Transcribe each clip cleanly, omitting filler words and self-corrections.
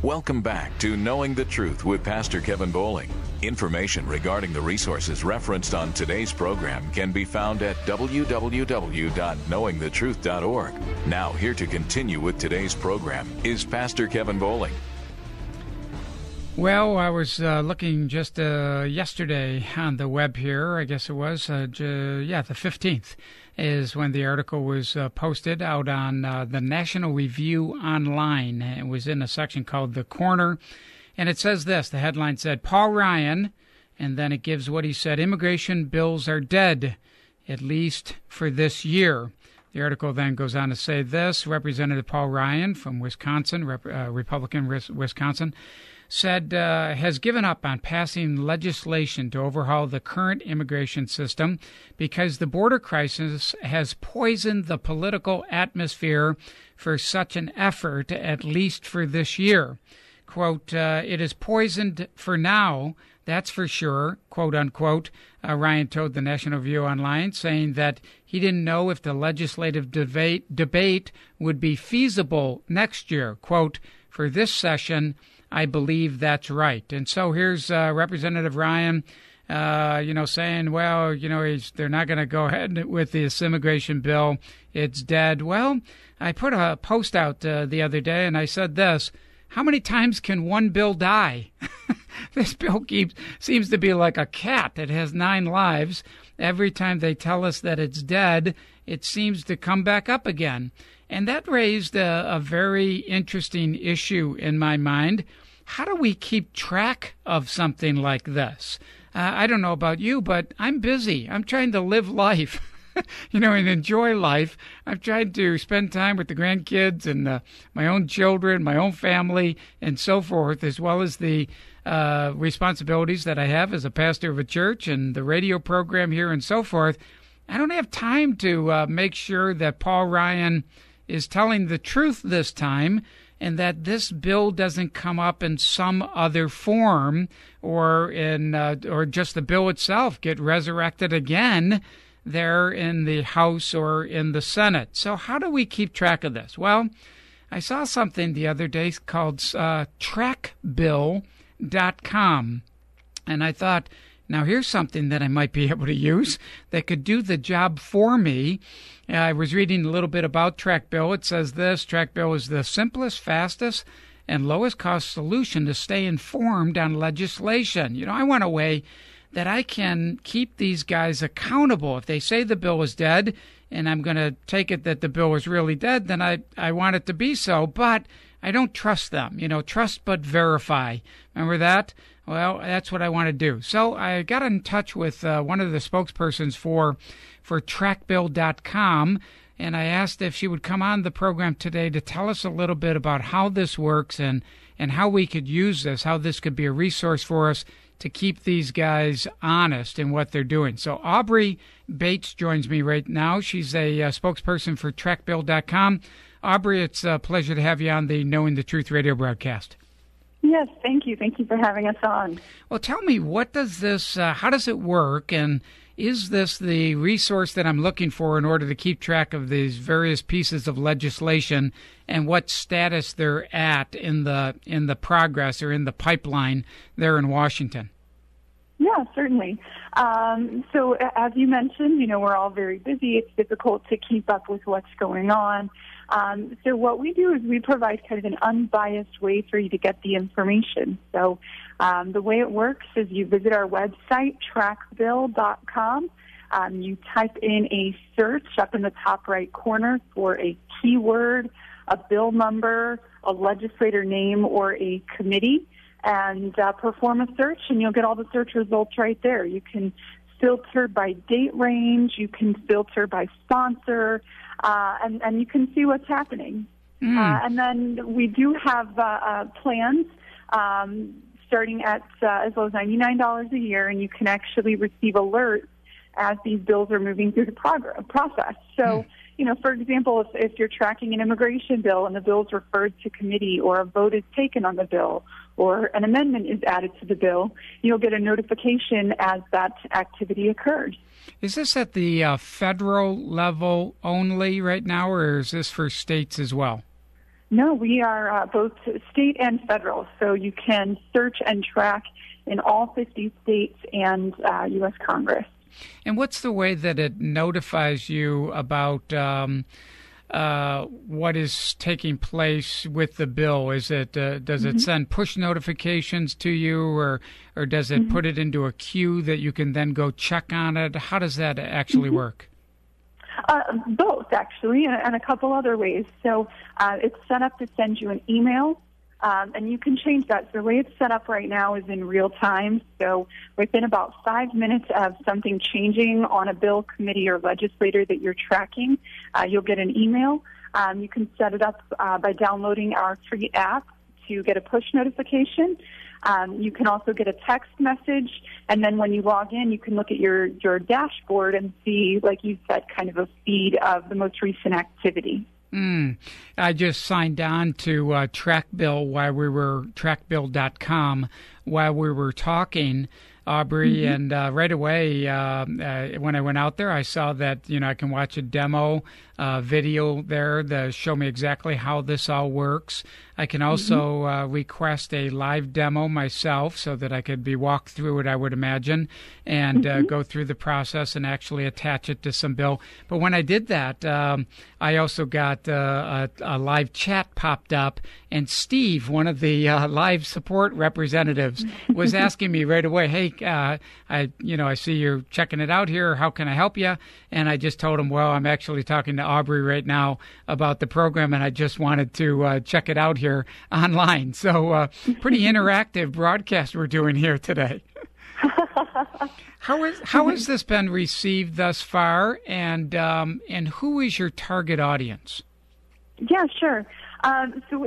Welcome back to Knowing the Truth with Pastor Kevin Bowling. Information regarding the resources referenced on today's program can be found at www.knowingthetruth.org. Now, here to continue with today's program is Pastor Kevin Bowling. Well, I was looking just yesterday on the web here, I guess it was, the 15th is when the article was posted out on the National Review Online. It was in a section called The Corner, and it says this. The headline said, Paul Ryan, and then it gives what he said, immigration bills are dead, at least for this year. The article then goes on to say this. Representative Paul Ryan from Wisconsin, Republican Wisconsin, said has given up on passing legislation to overhaul the current immigration system because the border crisis has poisoned the political atmosphere for such an effort, at least for this year. Quote, it is poisoned for now, that's for sure, quote unquote, Ryan told the National Review Online, saying that he didn't know if the legislative debate would be feasible next year. Quote, for this session, I believe that's right. And so here's Representative Ryan, saying, well, they're not going to go ahead with this immigration bill. It's dead. Well, I put a post out the other day, and I said this. How many times can one bill die? This bill seems to be like a cat. It has 9 lives. Every time they tell us that it's dead, it seems to come back up again. And that raised a very interesting issue in my mind. How do we keep track of something like this? I don't know about you, but I'm busy. I'm trying to live life. And enjoy life. I'm trying to spend time with the grandkids and my own children, my own family, and so forth, as well as the responsibilities that I have as a pastor of a church and the radio program here and so forth. I don't have time to make sure that Paul Ryan is telling the truth this time and that this bill doesn't come up in some other form or just the bill itself get resurrected again there in the House or in the Senate. So how do we keep track of this? Well, I saw something the other day called trackbill.com, and I thought, now here's something that I might be able to use that could do the job for me. I was reading a little bit about TrackBill. It says this, TrackBill is the simplest, fastest, and lowest cost solution to stay informed on legislation. I want a way that I can keep these guys accountable. If they say the bill is dead, and I'm going to take it that the bill is really dead, then I want it to be so, but I don't trust them. Trust but verify. Remember that? Well, that's what I want to do. So I got in touch with one of the spokespersons for trackbill.com, and I asked if she would come on the program today to tell us a little bit about how this works and how we could use this, how this could be a resource for us to keep these guys honest in what they're doing. So Aubrey Bates joins me right now. She's a spokesperson for trackbill.com. Aubrey, it's a pleasure to have you on the Knowing the Truth radio broadcast. Yes, thank you. Thank you for having us on. Well, tell me, what does this, how does it work, and is this the resource that I'm looking for in order to keep track of these various pieces of legislation and what status they're at in the progress or in the pipeline there in Washington? Yeah, certainly. So as you mentioned, we're all very busy. It's difficult to keep up with what's going on. So what we do is we provide kind of an unbiased way for you to get the information. So the way it works is you visit our website, trackbill.com. You type in a search up in the top right corner for a keyword, a bill number, a legislator name, or a committee, and perform a search, and you'll get all the search results right there. You can filter by date range, you can filter by sponsor, and you can see what's happening. And then we do have plans starting at as low as $99 a year, and you can actually receive alerts as these bills are moving through the process. So, for example, if you're tracking an immigration bill and the bill is referred to committee or a vote is taken on the bill or an amendment is added to the bill, you'll get a notification as that activity occurs. Is this at the federal level only right now, or is this for states as well? No, we are both state and federal, so you can search and track in all 50 states and U.S. Congress. And what's the way that it notifies you about what is taking place with the bill? Is it does it send push notifications to you, or does it put it into a queue that you can then go check on it? How does that actually work? Both, actually, and a couple other ways. So it's set up to send you an email, and you can change that. So the way it's set up right now is in real time. So within about 5 minutes of something changing on a bill, committee, or legislator that you're tracking, you'll get an email. You can set it up by downloading our free app to get a push notification. You can also get a text message, and then when you log in, you can look at your dashboard and see, like you said, kind of a feed of the most recent activity. I just signed on to trackbill.com while we were talking, Aubrey, and right away when I went out there, I saw that I can watch a demo video there to show me exactly how this all works. I can also request a live demo myself so that I could be walked through it, I would imagine, and go through the process and actually attach it to some bill. But when I did that, I also got a live chat popped up, and Steve, one of the live support representatives, was asking me right away, hey, I see you're checking it out here. How can I help you? And I just told him, well, I'm actually talking to Aubrey right now about the program, and I just wanted to check it out here online. So pretty interactive broadcast we're doing here today. How has this been received thus far, and who is your target audience? Yeah, sure. So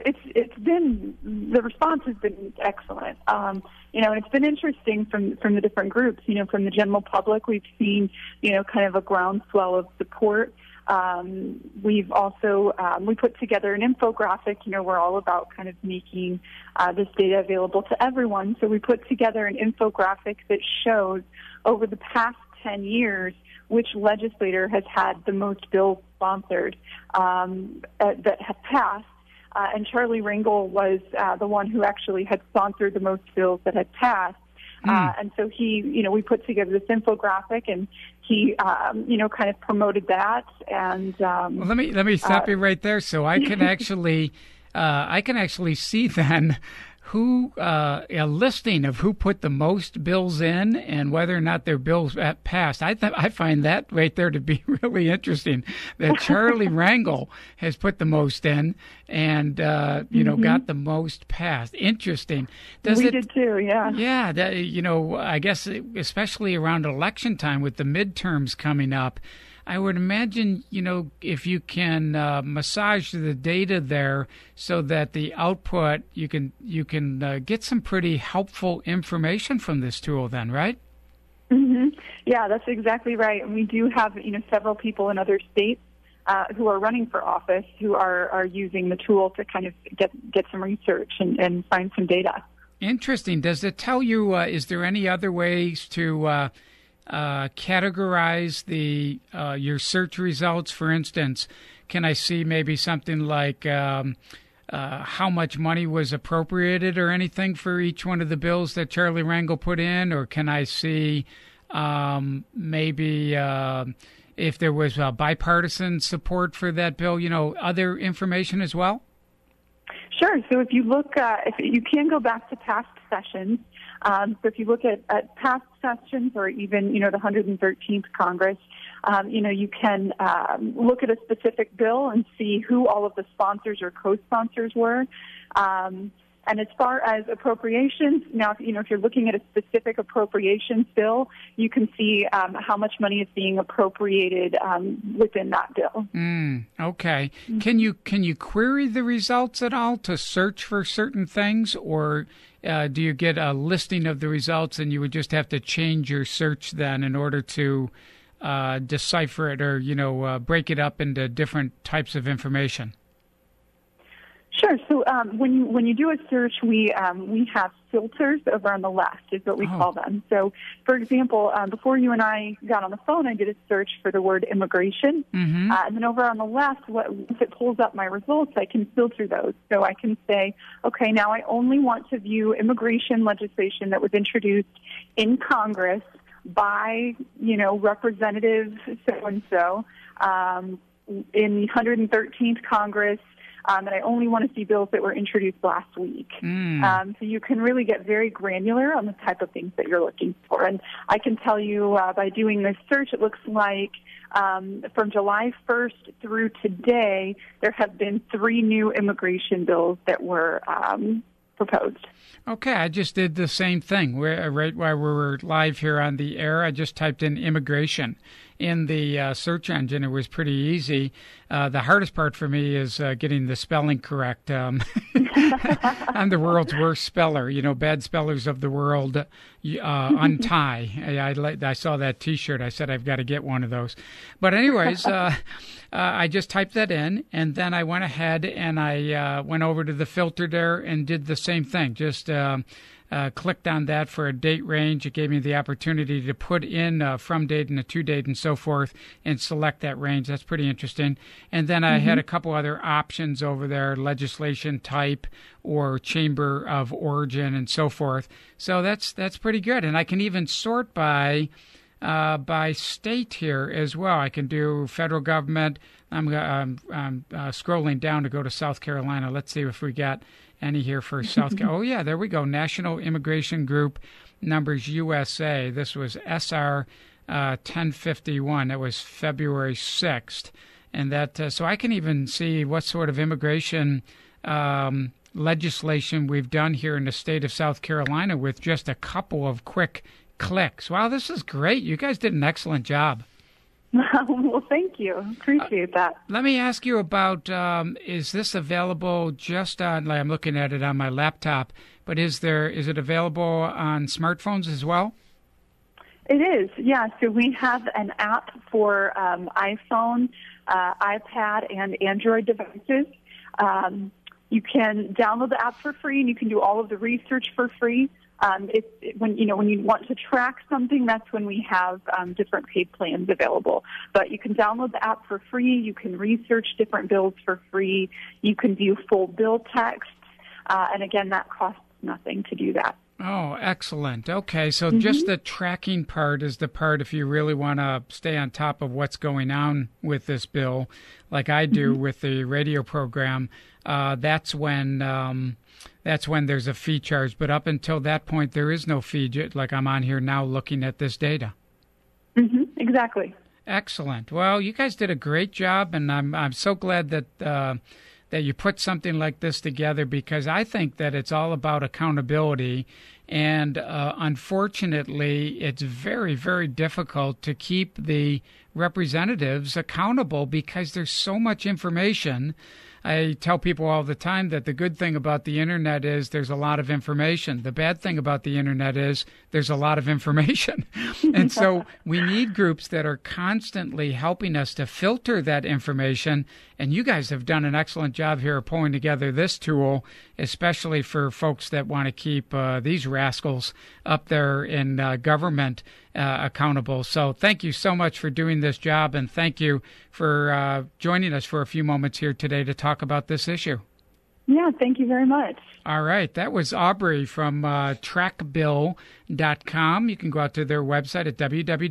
the response has been excellent. And it's been interesting from the different groups. From the general public, we've seen kind of a groundswell of support. We've also we put together an infographic. We're all about kind of making this data available to everyone. So we put together an infographic that shows over the past 10 years which legislator has had the most bills sponsored that have passed. And Charlie Rangel was the one who actually had sponsored the most bills that had passed. And so we put together this infographic, and he, kind of promoted that. And well, let me stop you right there, so I can actually, see then who a listing of who put the most bills in and whether or not their bills passed. I find that right there to be really interesting. That Charlie Rangel has put the most in and got the most passed. Interesting. We did too. Yeah. Yeah. I guess especially around election time with the midterms coming up, I would imagine, if you can massage the data there so that the output, you can get some pretty helpful information from this tool then, right? Mm-hmm. Yeah, that's exactly right. And we do have, several people in other states who are running for office who are using the tool to kind of get some research and find some data. Interesting. Does it tell you, is there any other ways to categorize your search results? For instance, can I see maybe something like how much money was appropriated or anything for each one of the bills that Charlie Rangel put in? Or can I see maybe if there was bipartisan support for that bill, other information as well? Sure. So if you look, if you can go back to past sessions. So if you look at past sessions or even, the 113th Congress, you can look at a specific bill and see who all of the sponsors or co-sponsors were. And as far as appropriations, now, if you're looking at a specific appropriations bill, you can see how much money is being appropriated within that bill. Okay. Can you query the results at all to search for certain things, or do you get a listing of the results and you would just have to change your search then in order to decipher it or, break it up into different types of information? Sure. So when you do a search, we have filters over on the left, is what we call them. So, for example, before you and I got on the phone, I did a search for the word immigration, and then over on the left, once it pulls up my results, I can filter those. So I can say, okay, now I only want to view immigration legislation that was introduced in Congress by, Representative so-and-so in the 113th Congress. And I only want to see bills that were introduced last week. So you can really get very granular on the type of things that you're looking for. And I can tell you by doing this search, it looks like from July 1st through today, there have been 3 new immigration bills that were proposed. Okay, I just did the same thing. Right while we were live here on the air, I just typed in immigration in the search engine. It was pretty easy. The hardest part for me is getting the spelling correct. I'm the world's worst speller. Bad spellers of the world untie. I saw that T-shirt. I said I've got to get one of those. But anyways, I just typed that in, and then I went ahead and I went over to the filter there and did the same thing. Just clicked on that for a date range. It gave me the opportunity to put in from date and a to date and so forth and select that range. That's pretty interesting. And then I had a couple other options over there, legislation type or chamber of origin and so forth. So that's pretty good. And I can even sort by state here as well. I can do federal government. I'm scrolling down to go to South Carolina. Let's see if we got any here for South Carolina. Oh, yeah, there we go. National Immigration Group Numbers USA. This was SR 1051. That was February 6th. And that so I can even see what sort of immigration legislation we've done here in the state of South Carolina with just a couple of quick clicks. Wow, this is great. You guys did an excellent job. Well, thank you. Appreciate that. Let me ask you about, is this available just on, I'm looking at it on my laptop, but is it available on smartphones as well? It is, yeah. So we have an app for iPhone, iPad, and Android devices. You can download the app for free, and you can do all of the research for free. When you want to track something, that's when we have different paid plans available. But you can download the app for free. You can research different bills for free. You can view full bill texts. And again, that costs nothing to do that. Oh, excellent. Okay, so just the tracking part is the part if you really want to stay on top of what's going on with this bill, like I do with the radio program. That's when there's a fee charge. But up until that point, there is no fee, like I'm on here now looking at this data. Exactly. Excellent. Well, you guys did a great job, and I'm so glad that you put something like this together, because I think that it's all about accountability. And unfortunately, it's very, very difficult to keep the representatives accountable because there's so much information. I tell people all the time that the good thing about the Internet is there's a lot of information. The bad thing about the Internet is there's a lot of information. And so we need groups that are constantly helping us to filter that information. And you guys have done an excellent job here of pulling together this tool, especially for folks that want to keep these rascals up there in government accountable. So thank you so much for doing this job, and thank you for joining us for a few moments here today to talk about this issue. Yeah, thank you very much. All right. That was Aubrey from trackbill.com. You can go out to their website at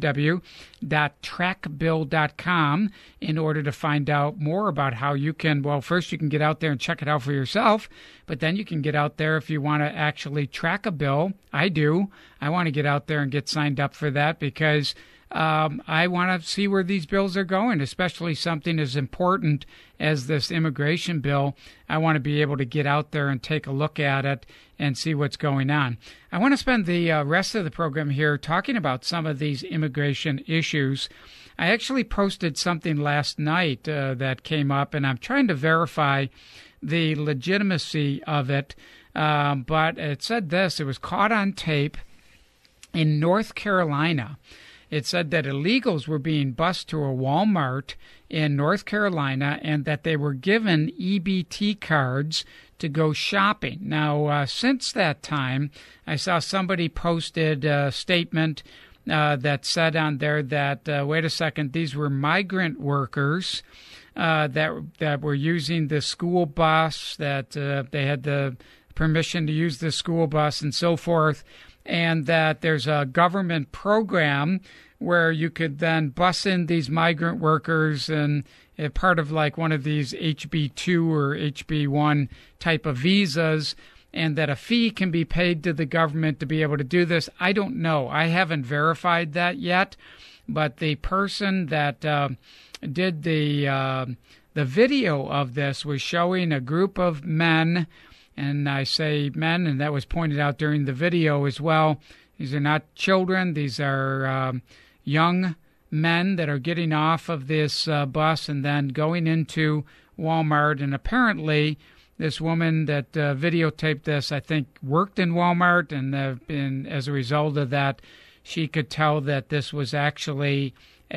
www.trackbill.com in order to find out more about how you can, well, first you can get out there and check it out for yourself, but then you can get out there if you want to actually track a bill. I do. I want to get out there and get signed up for that because I want to see where these bills are going, especially something as important as this immigration bill. I want to be able to get out there and take a look at it and see what's going on. I want to spend the rest of the program here talking about some of these immigration issues. I actually posted something last night that came up, and I'm trying to verify the legitimacy of it. But it said this: it was caught on tape in North Carolina. It said that illegals were being bused to a Walmart in North Carolina and that they were given EBT cards to go shopping. Now, since that time, I saw somebody posted a statement that said on there that, wait a second, these were migrant workers that were using the school bus, that they had the permission to use the school bus and so forth, and that there's a government program where you could then bus in these migrant workers and part of like one of these HB2 or HB1 type of visas, and that a fee can be paid to the government to be able to do this. I don't know. I haven't verified that yet, but the person that did the video of this was showing a group of men, and I say men, and that was pointed out during the video as well. These are not children. These are young men that are getting off of this bus and then going into Walmart. And apparently this woman that videotaped this, I think, worked in Walmart, and as a result of that, she could tell that this was actually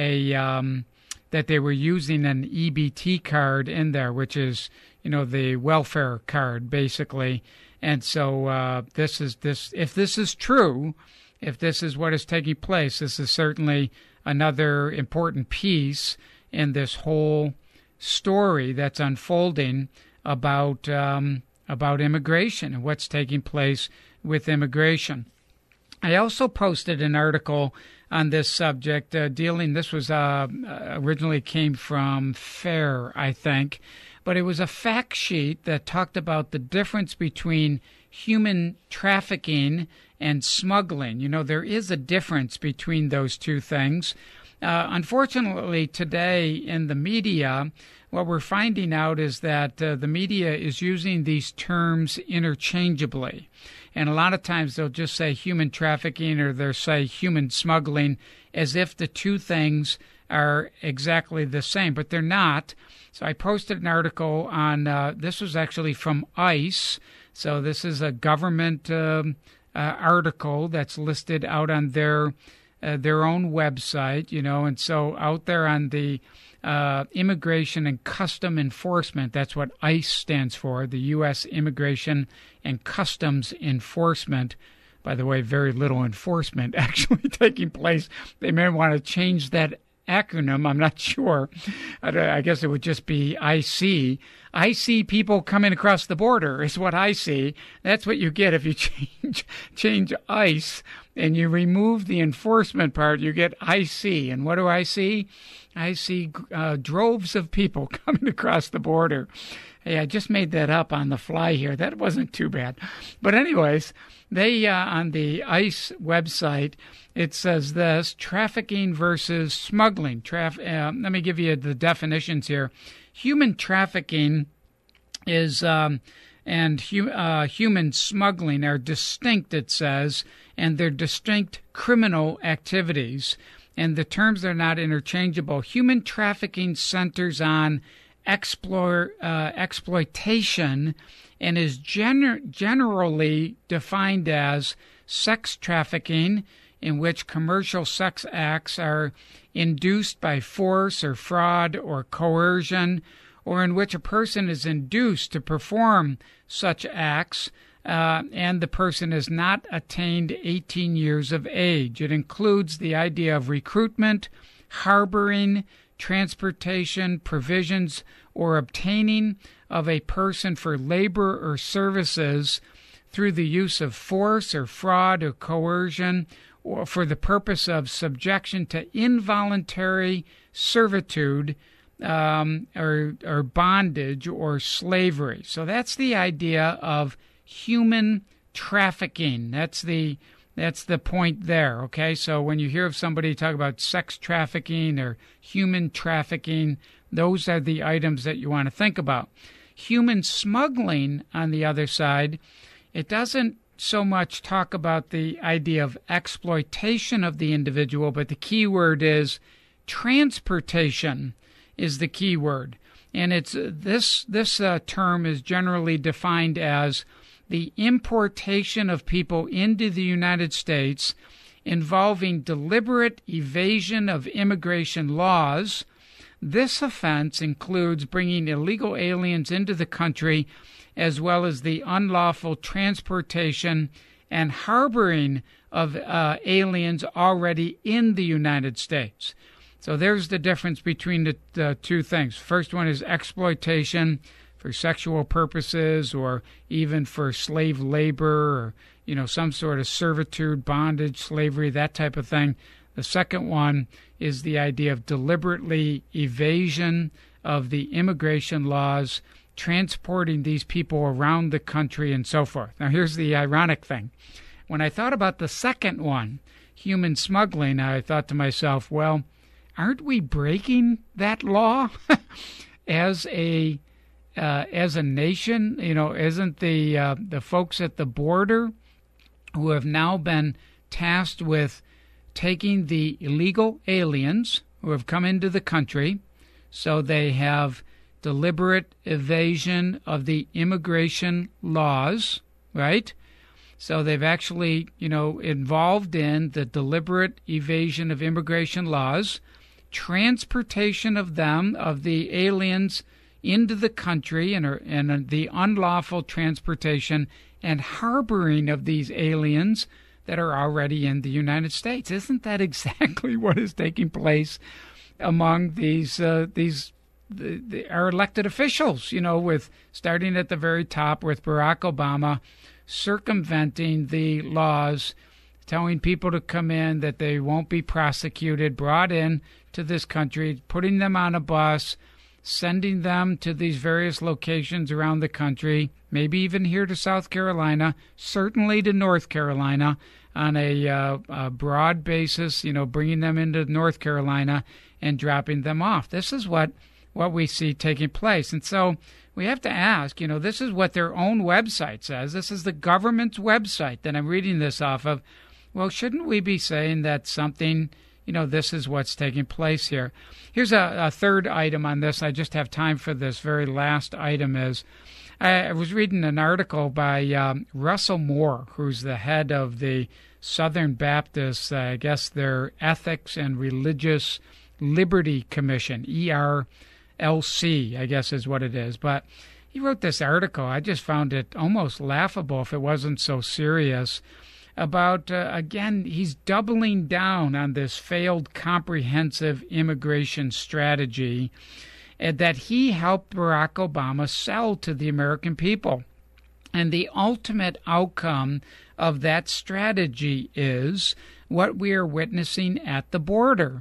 that they were using an EBT card in there, which is, the welfare card, basically. And so if this is true, if this is what is taking place, this is certainly another important piece in this whole story that's unfolding about immigration and what's taking place with immigration. I also posted an article on this subject this was originally came from FAIR, I think, but it was a fact sheet that talked about the difference between human trafficking and smuggling. There is a difference between those two things. Unfortunately, today in the media, what we're finding out is that the media is using these terms interchangeably. And a lot of times they'll just say human trafficking or they'll say human smuggling as if the two things are exactly the same, but they're not. So I posted an article on, this was actually from ICE. So this is a government article that's listed out on their own website, and so out there on the Immigration and Custom Enforcement, that's what ICE stands for, the U.S. Immigration and Customs Enforcement. By the way, very little enforcement actually taking place. They may want to change that acronym. I'm not sure. I guess it would just be IC. I see people coming across the border is what I see. That's what you get if you change ICE and you remove the enforcement part. You get IC. And what do I see? I see droves of people coming across the border. Hey, I just made that up on the fly here. That wasn't too bad. But anyways, they on the ICE website, it says this: trafficking versus smuggling. Let me give you the definitions here. Human trafficking is and human smuggling are distinct, it says, and they're distinct criminal activities. And the terms are not interchangeable. Human trafficking centers on exploitation and is generally defined as sex trafficking, in which commercial sex acts are induced by force or fraud or coercion, or in which a person is induced to perform such acts and the person has not attained 18 years of age. It includes the idea of recruitment, harboring, transportation, provisions, or obtaining of a person for labor or services through the use of force or fraud or coercion, or for the purpose of subjection to involuntary servitude or bondage or slavery. So that's the idea of human trafficking. That's the point there, okay? So when you hear of somebody talk about sex trafficking or human trafficking, those are the items that you want to think about. Human smuggling, on the other side, it doesn't so much talk about the idea of exploitation of the individual, but the key word is transportation is the key word. And it's this term is generally defined as the importation of people into the United States involving deliberate evasion of immigration laws. This offense includes bringing illegal aliens into the country, as well as the unlawful transportation and harboring of aliens already in the United States. So there's the difference between the two things. First one is exploitation for sexual purposes, or even for slave labor, or some sort of servitude, bondage, slavery, that type of thing. The second one is the idea of deliberately evasion of the immigration laws, transporting these people around the country and so forth. Now, here's the ironic thing. When I thought about the second one, human smuggling, I thought to myself, well, aren't we breaking that law as a nation? Isn't the folks at the border who have now been tasked with taking the illegal aliens who have come into the country, so they have deliberate evasion of the immigration laws, right? So they've actually, involved in the deliberate evasion of immigration laws, transportation of the aliens into the country, and the unlawful transportation and harboring of these aliens that are already in the United States. Isn't that exactly what is taking place among our elected officials? With starting at the very top with Barack Obama circumventing the laws, telling people to come in, that they won't be prosecuted, brought in to this country, putting them on a bus, sending them to these various locations around the country, maybe even here to South Carolina, certainly to North Carolina on a broad basis, bringing them into North Carolina and dropping them off. This is what we see taking place. And so we have to ask, this is what their own website says. This is the government's website that I'm reading this off of. Well, shouldn't we be saying that something, this is what's taking place here? Here's a third item on this. I just have time for this very last item. I was reading an article by Russell Moore, who's the head of the Southern Baptist, I guess their Ethics and Religious Liberty Commission, ERLC, I guess is what it is. But he wrote this article. I just found it almost laughable if it wasn't so serious, about, again, he's doubling down on this failed comprehensive immigration strategy that he helped Barack Obama sell to the American people. And the ultimate outcome of that strategy is what we are witnessing at the border.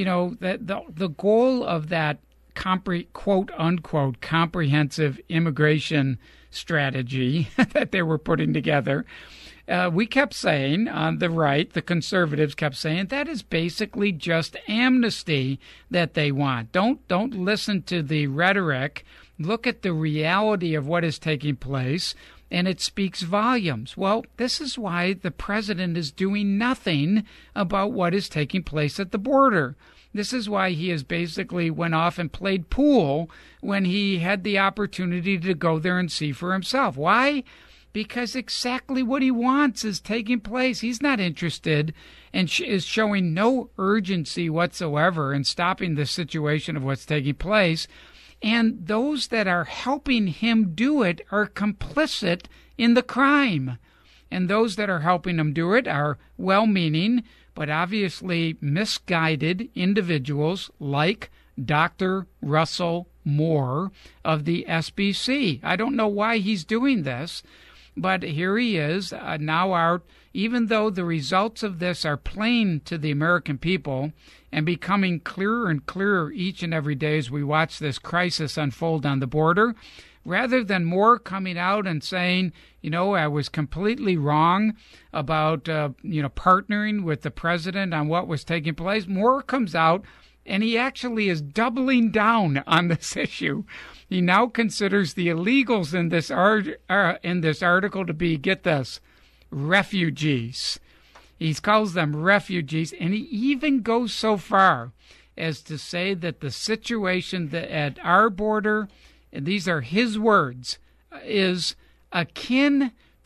The goal of that quote-unquote comprehensive immigration strategy that they were putting together, we kept saying on the right, the conservatives kept saying, that is basically just amnesty that they want. Don't listen to the rhetoric. Look at the reality of what is taking place, and it speaks volumes. Well, this is why the president is doing nothing about what is taking place at the border. This is why he has basically went off and played pool when he had the opportunity to go there and see for himself. Why? Because exactly what he wants is taking place. He's not interested and is showing no urgency whatsoever in stopping the situation of what's taking place. And those that are helping him do it are complicit in the crime. And those that are helping him do it are well-meaning, but obviously misguided individuals like Dr. Russell Moore of the SBC. I don't know why he's doing this, but here he is now out, even though the results of this are plain to the American people and becoming clearer and clearer each and every day as we watch this crisis unfold on the border. Rather than Moore coming out and saying, I was completely wrong about, partnering with the president on what was taking place, Moore comes out and he actually is doubling down on this issue. He now considers the illegals in this article to be, get this, refugees. He calls them refugees, and he even goes so far as to say that the situation at our border, and these are his words, is akin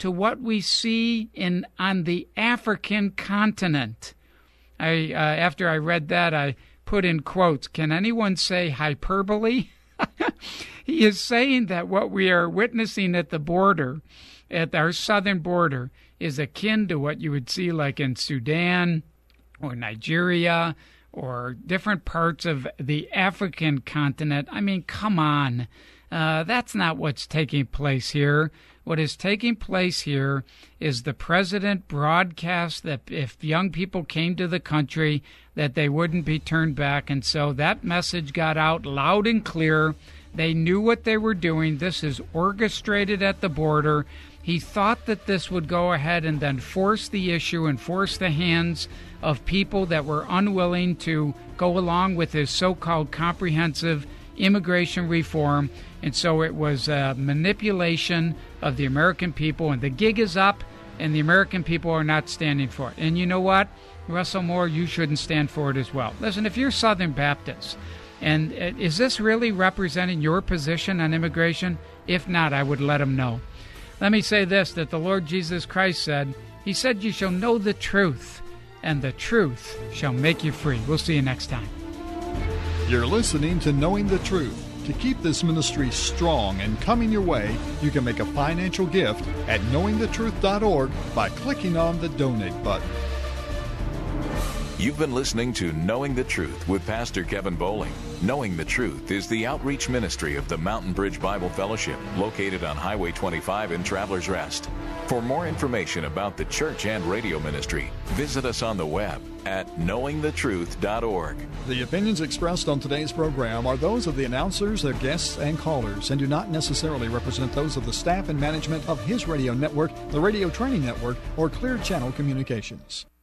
to what we see on the African continent. After I read that, I put in quotes, can anyone say hyperbole? He is saying that what we are witnessing at the border, at our southern border, is akin to what you would see like in Sudan or Nigeria or different parts of the African continent. I mean, come on. That's not what's taking place here. What is taking place here is the president broadcast that if young people came to the country, that they wouldn't be turned back. And so that message got out loud and clear. They knew what they were doing. This is orchestrated at the border. He thought that this would go ahead and then force the issue and force the hands of people that were unwilling to go along with his so-called comprehensive immigration reform. And so it was a manipulation of the American people, and the gig is up, and the American people are not standing for it. And you know what? Russell Moore, you shouldn't stand for it as well. Listen, if you're Southern Baptist, and is this really representing your position on immigration? If not, I would let them know. Let me say this, that the Lord Jesus Christ said, He said, you shall know the truth, and the truth shall make you free. We'll see you next time. You're listening to Knowing the Truth. To keep this ministry strong and coming your way, you can make a financial gift at knowingthetruth.org by clicking on the donate button. You've been listening to Knowing the Truth with Pastor Kevin Bowling. Knowing the Truth is the outreach ministry of the Mountain Bridge Bible Fellowship, located on Highway 25 in Travelers Rest. For more information about the church and radio ministry, visit us on the web at knowingthetruth.org. The opinions expressed on today's program are those of the announcers, their guests, and callers, and do not necessarily represent those of the staff and management of His Radio Network, the Radio Training Network, or Clear Channel Communications.